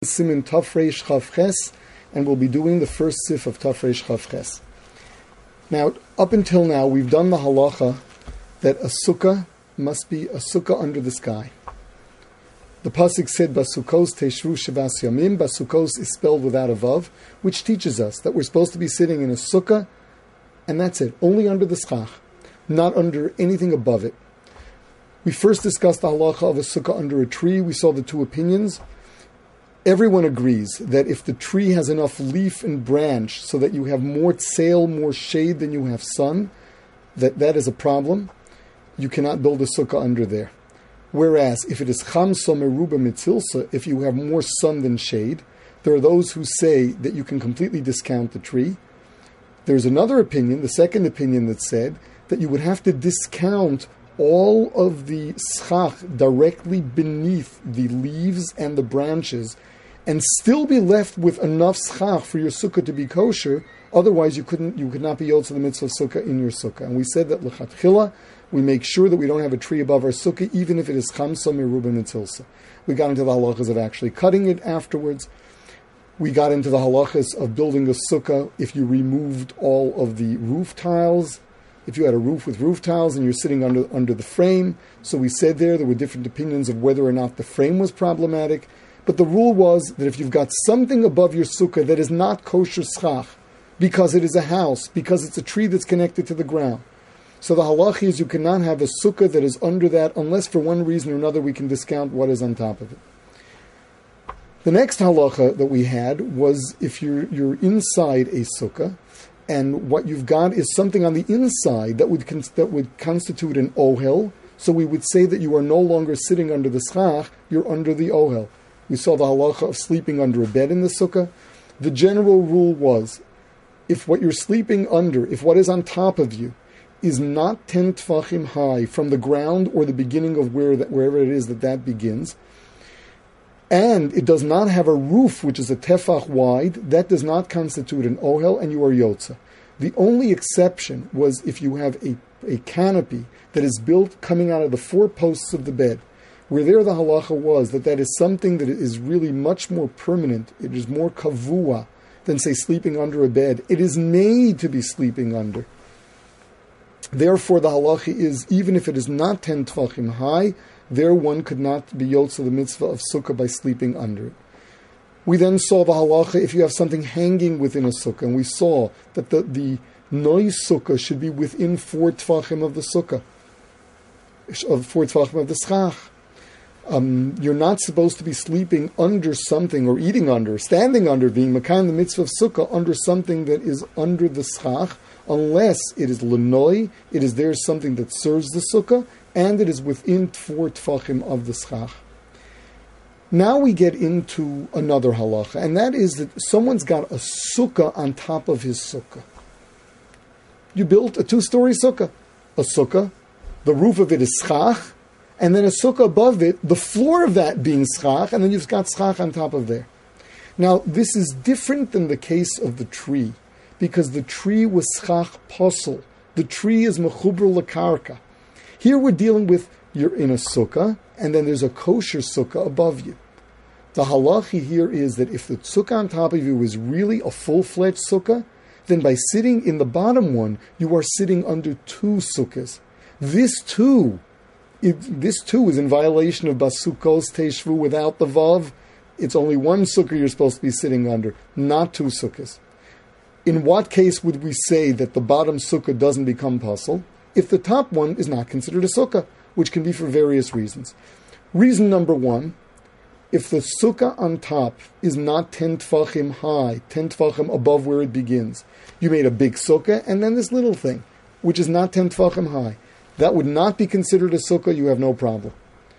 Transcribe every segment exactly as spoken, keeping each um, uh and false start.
Siman Tafresh Chavches, and we'll be doing the first sif of Tafresh Chavches. Now, up until now, we've done the halacha that a sukkah must be a sukkah under the sky. The pasuk said, "Basukos teshvu shavas yamim." Basukos is spelled without a vav, which teaches us that we're supposed to be sitting in a sukkah, and that's it, only under the schach, not under anything above it. We first discussed the halacha of a sukkah under a tree. We saw the two opinions. Everyone agrees that if the tree has enough leaf and branch so that you have more tsail, more shade than you have sun, that that is a problem. You cannot build a sukkah under there. Whereas if it is chamsa meruba mitzilsa, if you have more sun than shade, there are those who say that you can completely discount the tree. There's another opinion, the second opinion, that said that you would have to discount all of the schach directly beneath the leaves and the branches and still be left with enough schach for your sukkah to be kosher. Otherwise, you couldn't, you could not be yotze the mitzvah of sukkah in your sukkah. And we said that l'chatchila, we make sure that we don't have a tree above our sukkah, even if it is chamsa meruba mitzilsa. We got into the halachas of actually cutting it afterwards. We got into the halachas of building a sukkah if you removed all of the roof tiles. If you had a roof with roof tiles and you're sitting under under the frame. So we said there, there were different opinions of whether or not the frame was problematic. But the rule was that if you've got something above your sukkah that is not kosher schach, because it is a house, because it's a tree that's connected to the ground, so the halacha is you cannot have a sukkah that is under that unless for one reason or another we can discount what is on top of it. The next halacha that we had was if you're you're inside a sukkah, and what you've got is something on the inside that would cons- that would constitute an ohel. So we would say that you are no longer sitting under the schach, you're under the ohel. We saw the halacha of sleeping under a bed in the sukkah. The general rule was, if what you're sleeping under, if what is on top of you, is not ten tfachim high from the ground or the beginning of where that, wherever it is that that begins, and it does not have a roof which is a tefach wide, that does not constitute an ohel, and you are yotza. The only exception was if you have a, a canopy that is built coming out of the four posts of the bed, where there the halacha was that that is something that is really much more permanent, it is more kavua than, say, sleeping under a bed. It is made to be sleeping under. Therefore, the halacha is, even if it is not ten tfachim high, there one could not be yotze the mitzvah of sukkah by sleeping under it. We then saw the halacha if you have something hanging within a sukkah, and we saw that the, the noise sukkah should be within four tfachim of the sukkah, of four tfachim of the schach. Um, you're not supposed to be sleeping under something, or eating under, standing under, being makan the mitzvah of sukkah, under something that is under the schach, unless it is lenoi, it is there something that serves the sukkah, and it is within four tfachim of the schach. Now we get into another halacha, and that is that someone's got a sukkah on top of his sukkah. You built a two-story sukkah. A sukkah, the roof of it is schach, and then a sukkah above it, the floor of that being schach, and then you've got schach on top of there. Now, this is different than the case of the tree, because the tree was schach posel. The tree is mechubr lakarka. Here we're dealing with, you're in a sukkah, and then there's a kosher sukkah above you. The halachi here is that if the sukkah on top of you is really a full-fledged sukkah, then by sitting in the bottom one, you are sitting under two sukkahs. This too, it, this too is in violation of basukos teshvu without the vav. It's only one sukkah you're supposed to be sitting under, not two sukkahs. In what case would we say that the bottom sukkah doesn't become puzzle? If the top one is not considered a sukkah, which can be for various reasons. Reason number one, if the sukkah on top is not ten tfachim high, ten tfachim above where it begins, you made a big sukkah and then this little thing, which is not ten tfachim high, that would not be considered a sukkah, you have no problem.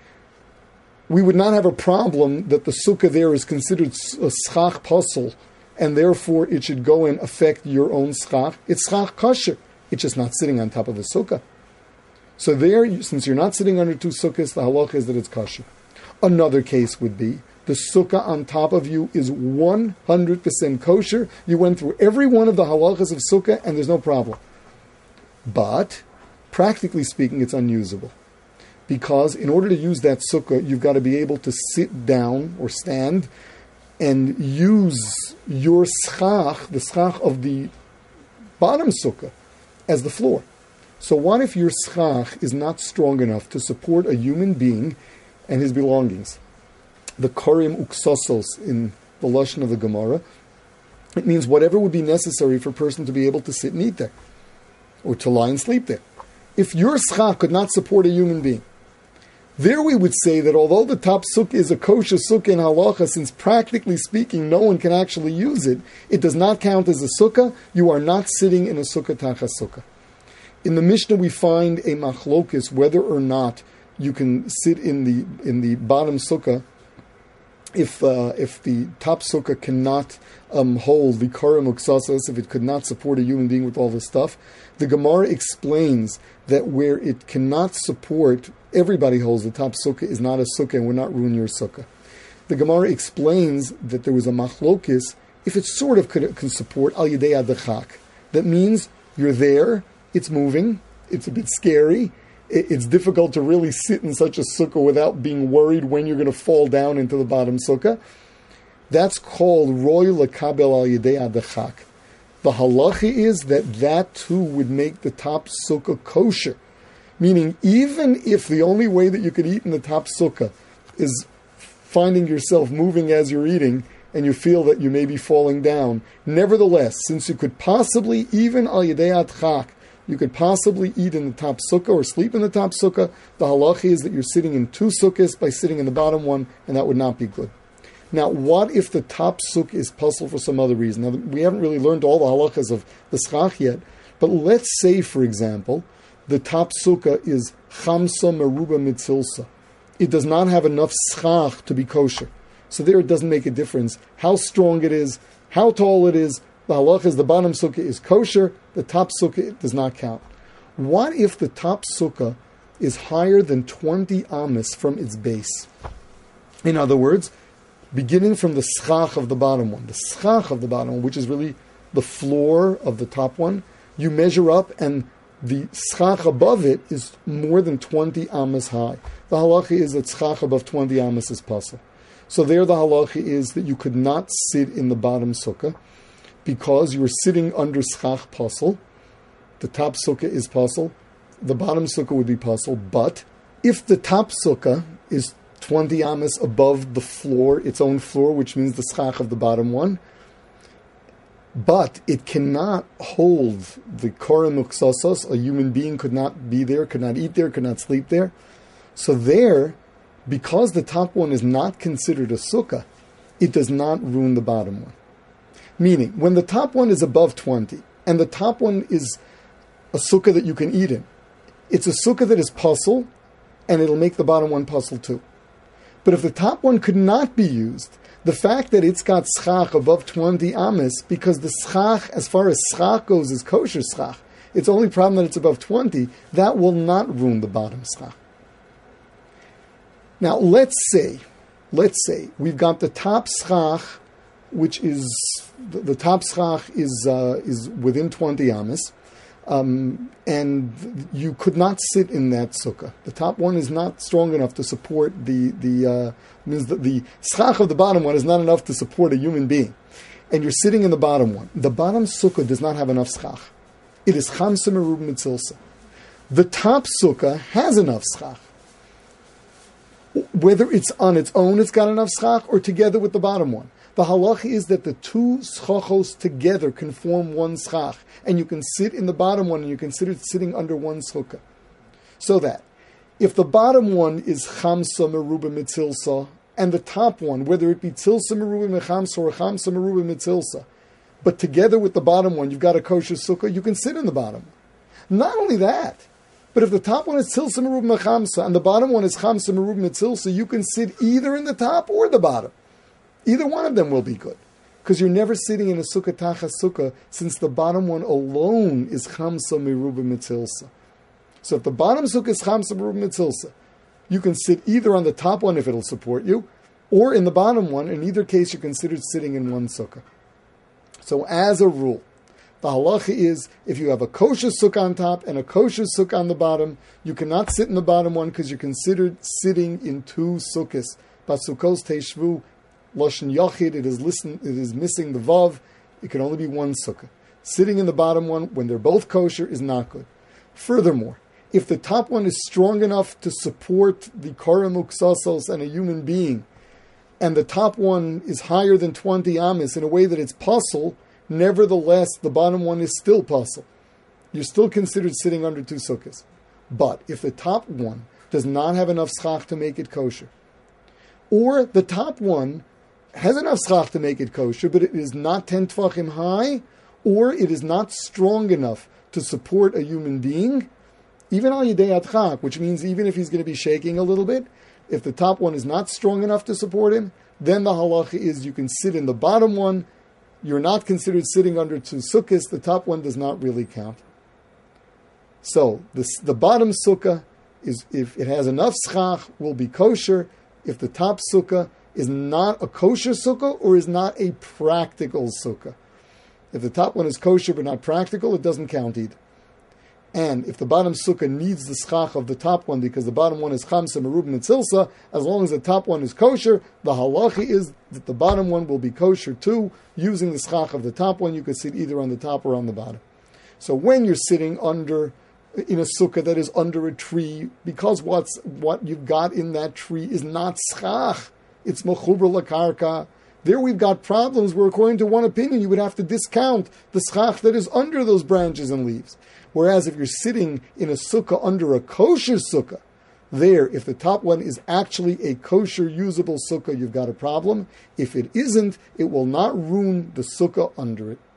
We would not have a problem that the sukkah there is considered a schach posel, and therefore it should go and affect your own schach. It's schach kosher. It's just not sitting on top of a sukkah. So there, since you're not sitting under two sukkahs, the halacha is that it's kosher. Another case would be, the sukkah on top of you is one hundred percent kosher. You went through every one of the halachas of sukkah and there's no problem. But, practically speaking, it's unusable. Because in order to use that sukkah, you've got to be able to sit down or stand and use your schach, the schach of the bottom sukkah, as the floor. So what if your schach is not strong enough to support a human being and his belongings? The korim uksosos in the lashon of the Gemara, it means whatever would be necessary for a person to be able to sit and eat there, or to lie and sleep there. If your schach could not support a human being, there we would say that although the top sukkah is a kosher sukkah in halacha, since practically speaking no one can actually use it, it does not count as a sukkah. You are not sitting in a sukkah tachas sukkah. In the Mishnah we find a machlokis whether or not you can sit in the in the bottom sukkah if uh, if the top sukkah cannot um, hold the korim uksasas, if it could not support a human being with all this stuff. The Gemara explains that where it cannot support, everybody holds the top sukkah is not a sukkah and will not ruin your sukkah. The Gemara explains that there was a machlokis if it sort of could, can support al yedei adachak. That means you're there, it's moving, it's a bit scary, it's difficult to really sit in such a sukkah without being worried when you're going to fall down into the bottom sukkah. That's called roy lekabel al yedei adachak. The halacha is that that too would make the top sukkah kosher. Meaning, even if the only way that you could eat in the top sukkah is finding yourself moving as you're eating, and you feel that you may be falling down, nevertheless, since you could possibly, even al yedei adachak, you could possibly eat in the top sukkah or sleep in the top sukkah, the halacha is that you're sitting in two sukkahs by sitting in the bottom one, and that would not be good. Now, what if the top sukkah is puzzle for some other reason? Now, we haven't really learned all the halachas of the schach yet, but let's say, for example, the top sukkah is chamsa meruba mitzilsa. It does not have enough schach to be kosher. So there it doesn't make a difference how strong it is, how tall it is. The halacha is the bottom sukkah is kosher, the top sukkah does not count. What if the top sukkah is higher than twenty amas from its base? In other words, beginning from the schach of the bottom one, the schach of the bottom one, which is really the floor of the top one, you measure up and the schach above it is more than twenty amas high. The halacha is that schach above twenty amas is pasul. So there the halacha is that you could not sit in the bottom sukkah because you were sitting under schach pasul. The top sukkah is pasul. The bottom sukkah would be pasul. But if the top sukkah is twenty amas above the floor, its own floor, which means the schach of the bottom one, but it cannot hold the korim uksasos, a human being could not be there, could not eat there, could not sleep there. So there, because the top one is not considered a sukkah, it does not ruin the bottom one. Meaning, when the top one is above twenty, and the top one is a sukkah that you can eat in, it's a sukkah that is pasul, and it'll make the bottom one pasul too. But if the top one could not be used, the fact that it's got schach above twenty amas, because the schach, as far as schach goes, is kosher schach, it's only problem that it's above twenty, that will not ruin the bottom schach. Now, let's say, let's say, we've got the top schach, which is, the, the top schach is uh, is within twenty amas, um, and you could not sit in that sukkah. The top one is not strong enough to support the, the uh, means that the schach of the bottom one is not enough to support a human being. And you're sitting in the bottom one. The bottom sukkah does not have enough schach. It is chamsa merub mitzilsa. The top sukkah has enough schach. Whether it's on its own, it's got enough schach, or together with the bottom one. The halacha is that the two schachos together can form one schach, and you can sit in the bottom one, and you consider sitting under one sukkah. So that if the bottom one is chamsa meruba mitzilsa, and the top one, whether it be tilsa meruba mechamsa or chamsa meruba mitzilsa, but together with the bottom one, you've got a kosher sukkah, you can sit in the bottom one. Not only that, but if the top one is tilsa meruba mechamsa, and the bottom one is chamsa meruba mitzilsa, you can sit either in the top or the bottom. Either one of them will be good, because you're never sitting in a sukkah tachas sukkah, since the bottom one alone is chamsa meruba mitzilsa. So if the bottom sukkah is chamsa meruba mitzilsa, you can sit either on the top one if it'll support you, or in the bottom one. In either case, you're considered sitting in one sukkah. So as a rule, the halacha is, if you have a kosher sukkah on top and a kosher sukkah on the bottom, you cannot sit in the bottom one because you're considered sitting in two sukkahs. Basukos teishvu, Lashon Yachid, it is listen, it is missing the Vav. It can only be one sukkah. Sitting in the bottom one, when they're both kosher, is not good. Furthermore, if the top one is strong enough to support the Karam Uksasos and a human being, and the top one is higher than twenty amis in a way that it's puzzle, nevertheless, the bottom one is still puzzle. You're still considered sitting under two sukkahs. But if the top one does not have enough schach to make it kosher, or the top one has enough schach to make it kosher, but it is not ten tvachim high, or it is not strong enough to support a human being, even al yedei adchak, which means even if he's going to be shaking a little bit, if the top one is not strong enough to support him, then the halacha is you can sit in the bottom one. You're not considered sitting under two sukkahs. The top one does not really count. So the, the bottom sukkah is, if it has enough schach, will be kosher. If the top sukkah is not a kosher sukkah or is not a practical sukkah. If the top one is kosher but not practical, it doesn't count either. And if the bottom sukkah needs the schach of the top one because the bottom one is chamsa, merubim, and tzilsa, as long as the top one is kosher, the halacha is that the bottom one will be kosher too. Using the schach of the top one, you could sit either on the top or on the bottom. So when you're sitting under in a sukkah that is under a tree, because what's what you've got in that tree is not schach, it's mechubra lakarka. There we've got problems where, according to one opinion, you would have to discount the schach that is under those branches and leaves. Whereas if you're sitting in a sukkah under a kosher sukkah, there, if the top one is actually a kosher usable sukkah, you've got a problem. If it isn't, it will not ruin the sukkah under it.